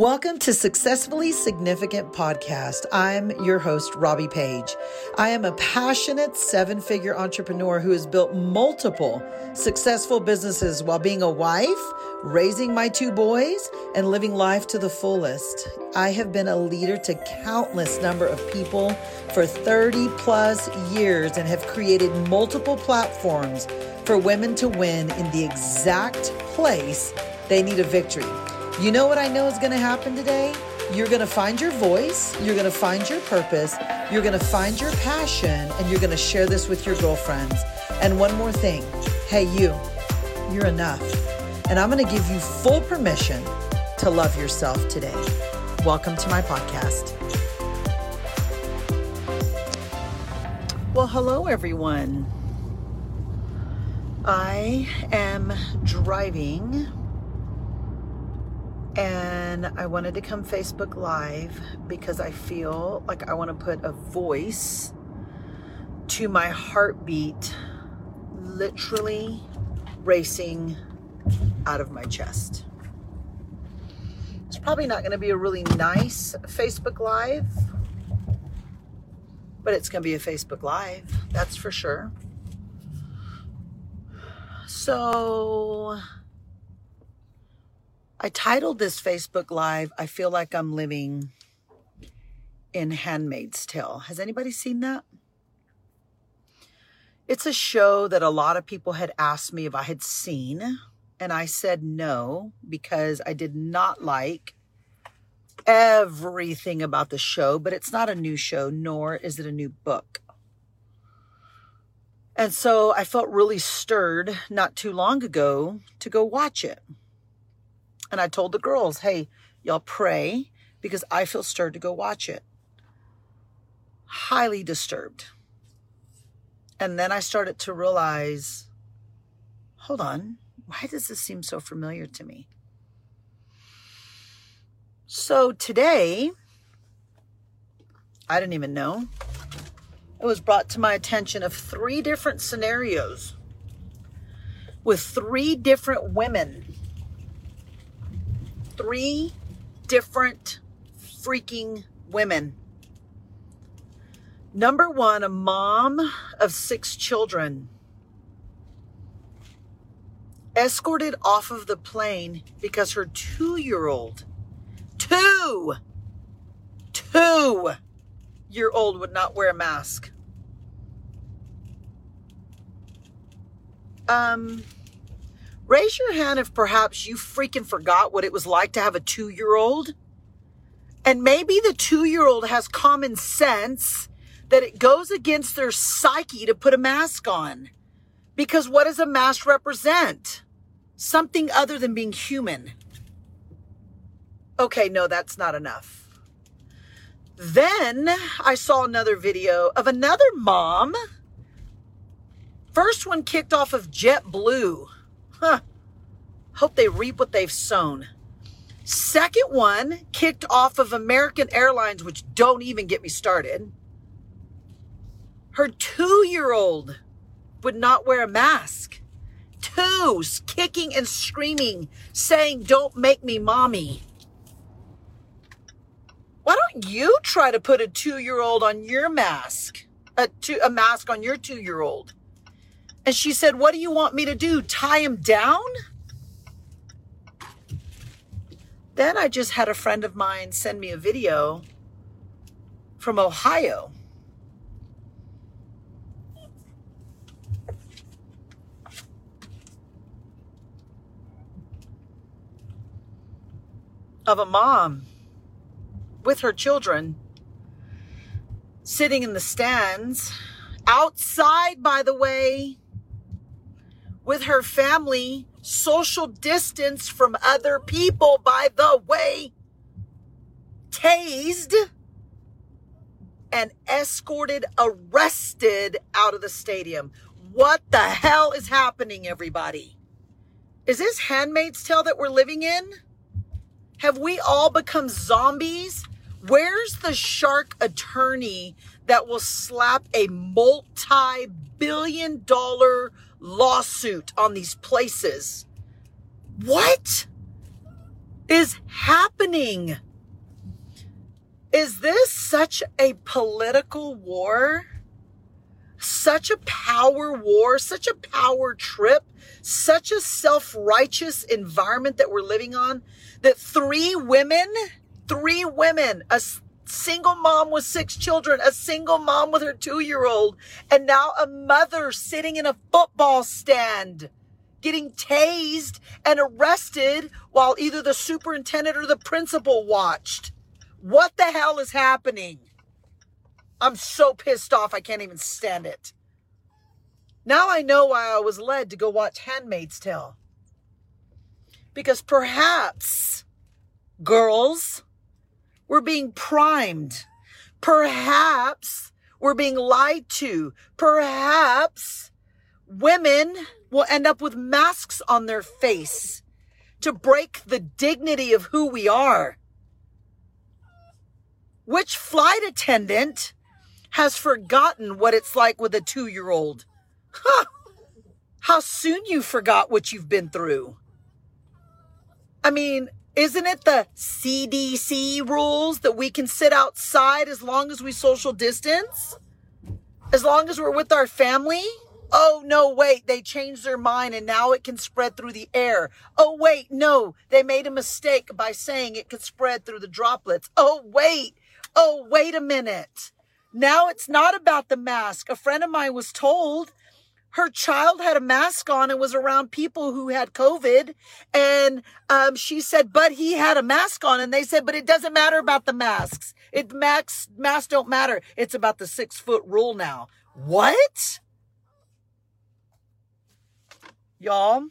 Welcome to Successfully Significant Podcast. I'm your host, Robbie Page. I am a passionate seven-figure entrepreneur who has built multiple successful businesses while being a wife, raising my two boys, and living life to the fullest. I have been a leader to countless number of people for 30 plus years and have created multiple platforms for women to win in the exact place they need a victory. You know what I know is going to happen today? You're going to find your voice, you're going to find your purpose, you're going to find your passion, and you're going to share this with your girlfriends. And one more thing, hey, you're enough. And I'm going to give you full permission to love yourself today. Welcome to my podcast. Well, hello, everyone. I am driving. And I wanted to come Facebook Live because I feel like I want to put a voice to my heartbeat literally racing out of my chest. It's probably not going to be a really nice Facebook Live, but it's going to be a Facebook Live, that's for sure. So I titled this Facebook Live, I feel like I'm living in Handmaid's Tale. Has anybody seen that? It's a show that a lot of people had asked me if I had seen, and I said no, because I did not like everything about the show, but it's not a new show, nor is it a new book. And so I felt really stirred not too long ago to go watch it. And I told the girls, hey, y'all pray because I feel stirred to go watch it. Highly disturbed. And then I started to realize, hold on, why does this seem so familiar to me? So today, I didn't even know, it was brought to my attention of 3 different scenarios with 3 different women. 3 different freaking women. Number 1, a mom of 6 children, escorted off of the plane because her 2-year-old would not wear a mask. Raise your hand if perhaps you freaking forgot what it was like to have a 2-year-old. And maybe the 2-year-old has common sense that it goes against their psyche to put a mask on. Because what does a mask represent? Something other than being human. Okay, no, that's not enough. Then I saw another video of another mom. First one kicked off of JetBlue. Hope they reap what they've sown. Second one kicked off of American Airlines, which don't even get me started. Her 2-year-old would not wear a mask. 2, kicking and screaming, saying, "Don't make me mommy." Why don't you try to put a 2-year-old on your mask? A mask on your 2-year-old. And she said, "What do you want me to do? Tie him down?" Then I just had a friend of mine send me a video from Ohio. Of a mom with her children sitting in the stands outside, by the way, with her family, social distance from other people, by the way, tased and escorted, arrested out of the stadium. What the hell is happening, everybody? Is this Handmaid's Tale that we're living in? Have we all become zombies? Where's the shark attorney that will slap a multi-billion-dollar lawsuit on these places? What? is happening? Is this such a political war? Such a power war, such a power trip, such a self-righteous environment that we're living on, that three women, a single mom with 6 children, a single mom with her 2-year-old, and now a mother sitting in a football stand, getting tased and arrested while either the superintendent or the principal watched. What the hell is happening? I'm so pissed off, I can't even stand it. Now I know why I was led to go watch Handmaid's Tale. Because perhaps, girls, we're being primed. Perhaps we're being lied to. Perhaps women will end up with masks on their face to break the dignity of who we are. Which flight attendant has forgotten what it's like with a 2-year-old? Huh. How soon you forgot what you've been through. I mean, isn't it the CDC rules that we can sit outside as long as we social distance? As long as we're with our family? Oh, no, wait, they changed their mind and now it can spread through the air. Oh, wait, no, they made a mistake by saying it could spread through the droplets. Oh, wait a minute. Now it's not about the mask. A friend of mine was told her child had a mask on and was around people who had COVID. And she said, but he had a mask on. And they said, but it doesn't matter about the masks. Masks don't matter. It's about the 6-foot rule now. What? Y'all,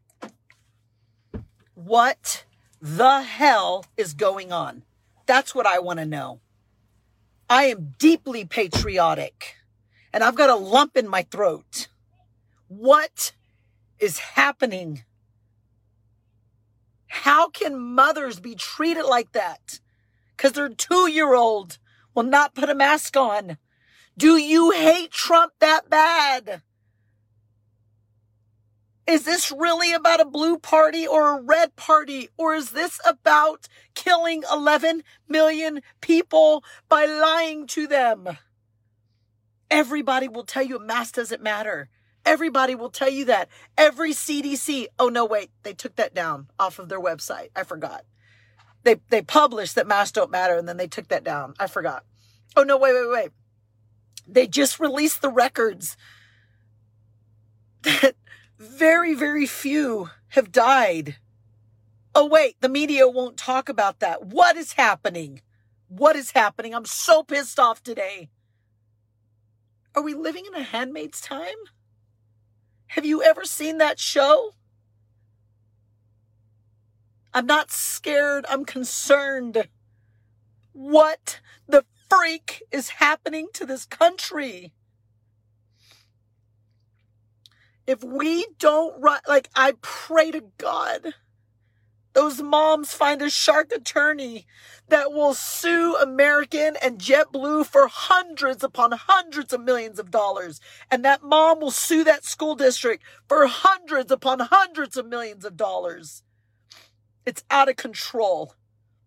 what the hell is going on? That's what I want to know. I am deeply patriotic, and I've got a lump in my throat. What is happening? How can mothers be treated like that? Because their 2-year-old will not put a mask on. Do you hate Trump that bad? Is this really about a blue party or a red party? Or is this about killing 11 million people by lying to them? Everybody will tell you a mask doesn't matter. Everybody will tell you that. Every CDC. Oh, no, wait. They took that down off of their website. I forgot. They published that masks don't matter, and then they took that down. I forgot. Oh, no, wait. They just released the records that very, very few have died. Oh, wait, the media won't talk about that. What is happening? What is happening? I'm so pissed off today. Are we living in a Handmaid's Time? Have you ever seen that show? I'm not scared. I'm concerned. What the freak is happening to this country? If we don't run, I pray to God, those moms find a shark attorney that will sue American and JetBlue for hundreds upon hundreds of millions of dollars. And that mom will sue that school district for hundreds upon hundreds of millions of dollars. It's out of control.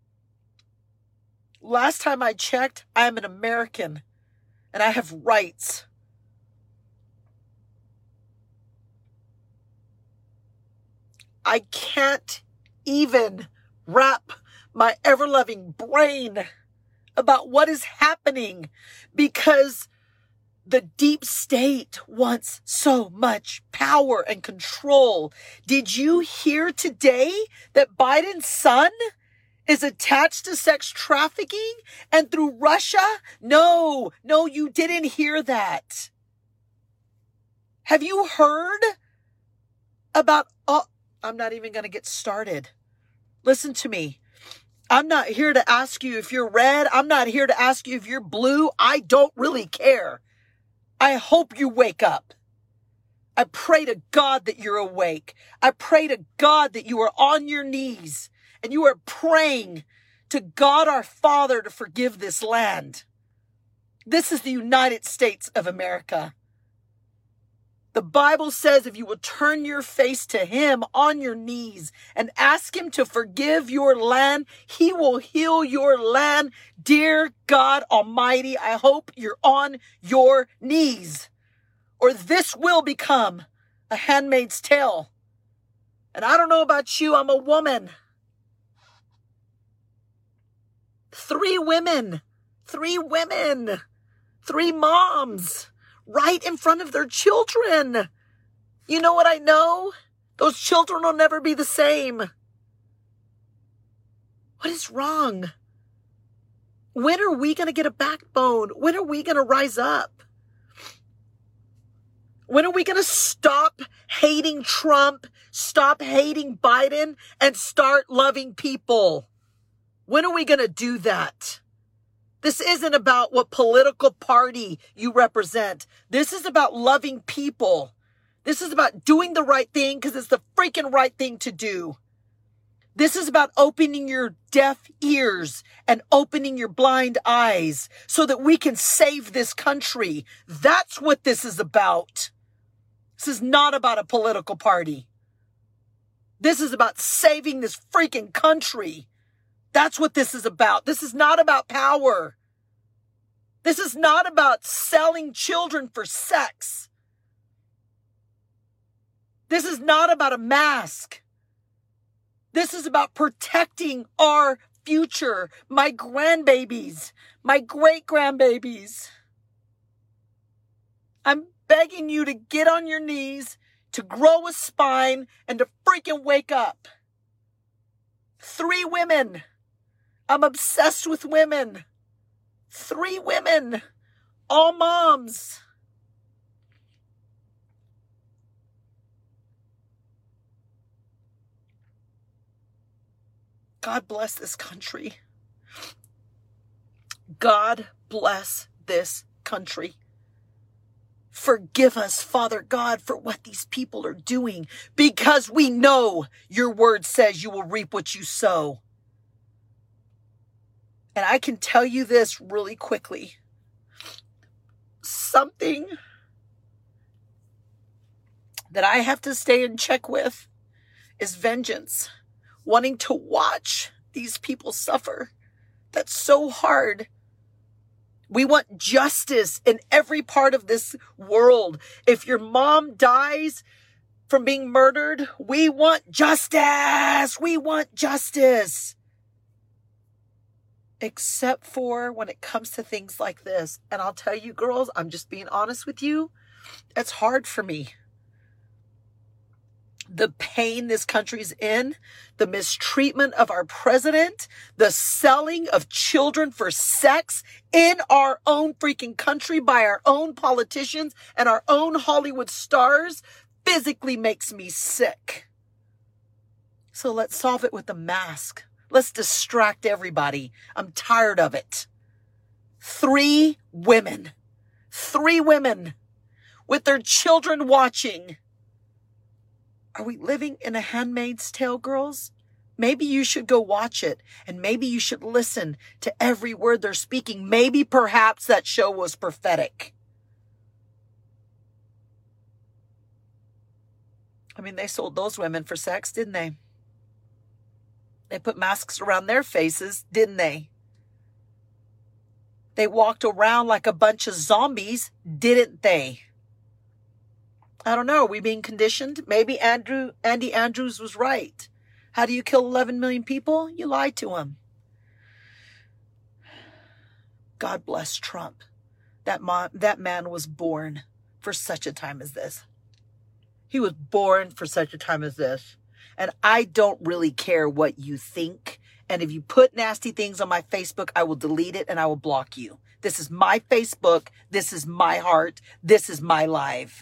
Last time I checked, I am an American and I have rights. I can't even wrap my ever-loving brain about what is happening because the deep state wants so much power and control. Did you hear today that Biden's son is attached to sex trafficking and through Russia? No, you didn't hear that. Have you heard about... I'm not even going to get started. Listen to me. I'm not here to ask you if you're red. I'm not here to ask you if you're blue. I don't really care. I hope you wake up. I pray to God that you're awake. I pray to God that you are on your knees and you are praying to God our Father to forgive this land. This is the United States of America. The Bible says if you will turn your face to him on your knees and ask him to forgive your land, he will heal your land. Dear God Almighty, I hope you're on your knees, or this will become a Handmaid's Tale. And I don't know about you, I'm a woman. 3 women, 3 moms, right in front of their children. You know what I know? Those children will never be the same. What is wrong? When are we going to get a backbone? When are we going to rise up? When are we going to stop hating Trump, stop hating Biden, and start loving people? When are we going to do that? This isn't about what political party you represent. This is about loving people. This is about doing the right thing because it's the freaking right thing to do. This is about opening your deaf ears and opening your blind eyes so that we can save this country. That's what this is about. This is not about a political party. This is about saving this freaking country. That's what this is about. This is not about power. This is not about selling children for sex. This is not about a mask. This is about protecting our future, my grandbabies, my great-grandbabies. I'm begging you to get on your knees, to grow a spine, and to freaking wake up. 3 women. I'm obsessed with women. 3 women. All moms. God bless this country. God bless this country. Forgive us, Father God, for what these people are doing, because we know your word says you will reap what you sow. And I can tell you this really quickly. Something that I have to stay in check with is vengeance. Wanting to watch these people suffer. That's so hard. We want justice in every part of this world. If your mom dies from being murdered, we want justice. We want justice. Except for when it comes to things like this. And I'll tell you, girls, I'm just being honest with you. It's hard for me. The pain this country's in, the mistreatment of our president, the selling of children for sex in our own freaking country by our own politicians and our own Hollywood stars physically makes me sick. So let's solve it with a mask. Let's distract everybody. I'm tired of it. 3 women. 3 women with their children watching. Are we living in a Handmaid's Tale, girls? Maybe you should go watch it, and maybe you should listen to every word they're speaking. Maybe perhaps that show was prophetic. I mean, they sold those women for sex, didn't they? They put masks around their faces, didn't they? They walked around like a bunch of zombies, didn't they? I don't know. Are we being conditioned? Maybe Andy Andrews was right. How do you kill 11 million people? You lie to him. God bless Trump. That man was born for such a time as this. He was born for such a time as this. And I don't really care what you think. And if you put nasty things on my Facebook, I will delete it and I will block you. This is my Facebook. This is my heart. This is my life.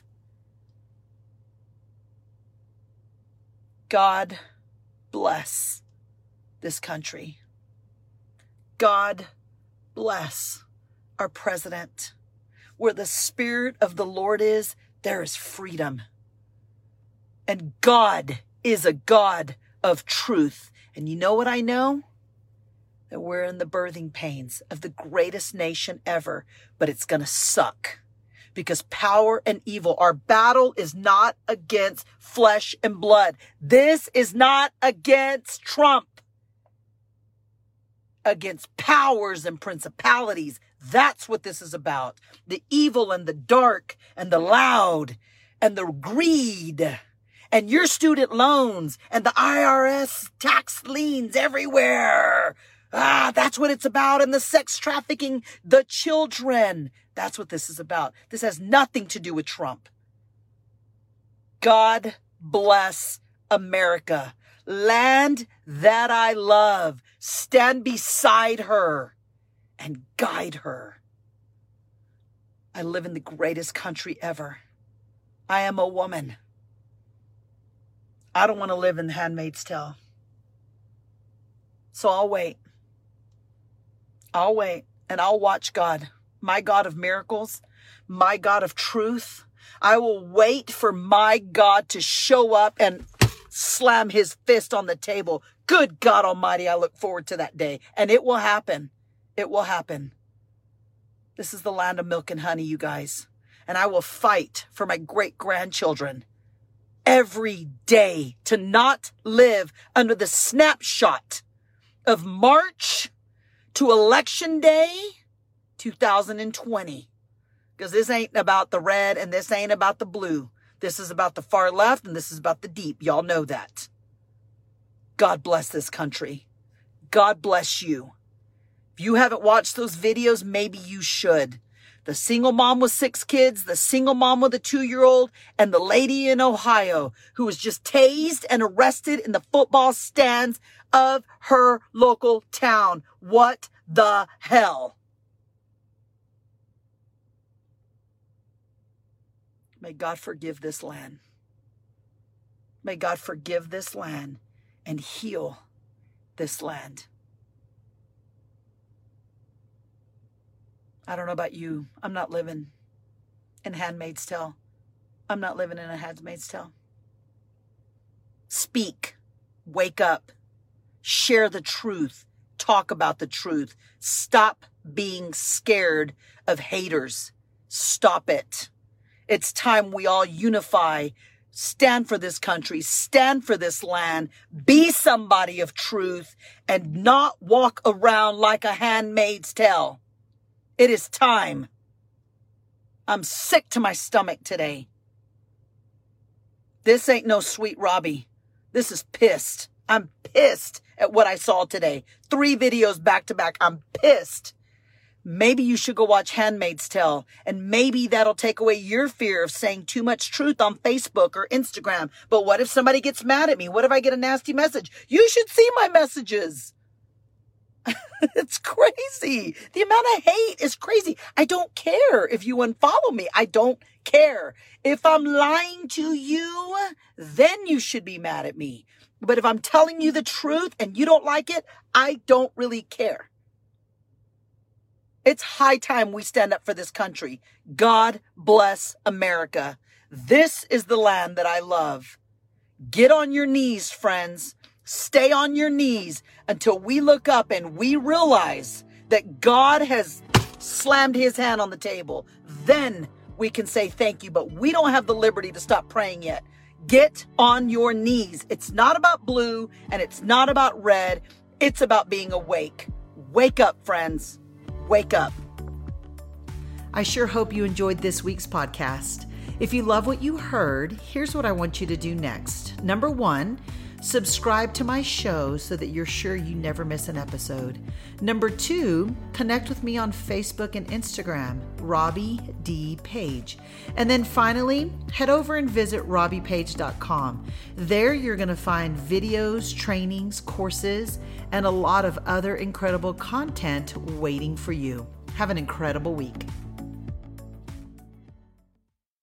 God bless this country. God bless our president. Where the Spirit of the Lord is, there is freedom. And God is a God of truth. And you know what I know? That we're in the birthing pains of the greatest nation ever, but it's going to suck because power and evil, our battle is not against flesh and blood. This is not against Trump. Against powers and principalities. That's what this is about. The evil and the dark and the loud and the greed and your student loans and the IRS tax liens everywhere. That's what it's about. And the sex trafficking, the children. That's what this is about. This has nothing to do with Trump. God bless America. Land that I love. Stand beside her and guide her. I live in the greatest country ever. I am a woman. I don't want to live in The Handmaid's Tale. So I'll wait. I'll wait and I'll watch God, my God of miracles, my God of truth. I will wait for my God to show up and slam his fist on the table. Good God Almighty, I look forward to that day. And it will happen. It will happen. This is the land of milk and honey, you guys. And I will fight for my great-grandchildren every day to not live under the snapshot of March to Election Day 2020. Because this ain't about the red and this ain't about the blue. This is about the far left and this is about the deep. Y'all know that. God bless this country. God bless you. If you haven't watched those videos, maybe you should. The single mom with 6 kids, the single mom with a 2-year-old, and the lady in Ohio who was just tased and arrested in the football stands of her local town. What the hell? May God forgive this land. May God forgive this land and heal this land. I don't know about you. I'm not living in Handmaid's Tale. I'm not living in a Handmaid's Tale. Speak. Wake up. Share the truth. Talk about the truth. Stop being scared of haters. Stop it. It's time we all unify. Stand for this country. Stand for this land. Be somebody of truth and not walk around like a Handmaid's Tale. It is time. I'm sick to my stomach today. This ain't no sweet Robbie. This is pissed. I'm pissed at what I saw today. 3 videos back to back. I'm pissed. Maybe you should go watch Handmaid's Tale, and maybe that'll take away your fear of saying too much truth on Facebook or Instagram. But what if somebody gets mad at me? What if I get a nasty message? You should see my messages. It's crazy. The amount of hate is crazy. I don't care if you unfollow me. I don't care. If I'm lying to you, then you should be mad at me. But if I'm telling you the truth and you don't like it, I don't really care. It's high time we stand up for this country. God bless America. This is the land that I love. Get on your knees, friends. Stay on your knees until we look up and we realize that God has slammed his hand on the table. Then we can say thank you, but we don't have the liberty to stop praying yet. Get on your knees. It's not about blue and it's not about red. It's about being awake. Wake up, friends. Wake up. I sure hope you enjoyed this week's podcast. If you love what you heard, here's what I want you to do next. Number 1, subscribe to my show so that you're sure you never miss an episode. Number 2, connect with me on Facebook and Instagram, Robbie D. Page. And then finally, head over and visit robbiepage.com. There you're going to find videos, trainings, courses, and a lot of other incredible content waiting for you. Have an incredible week.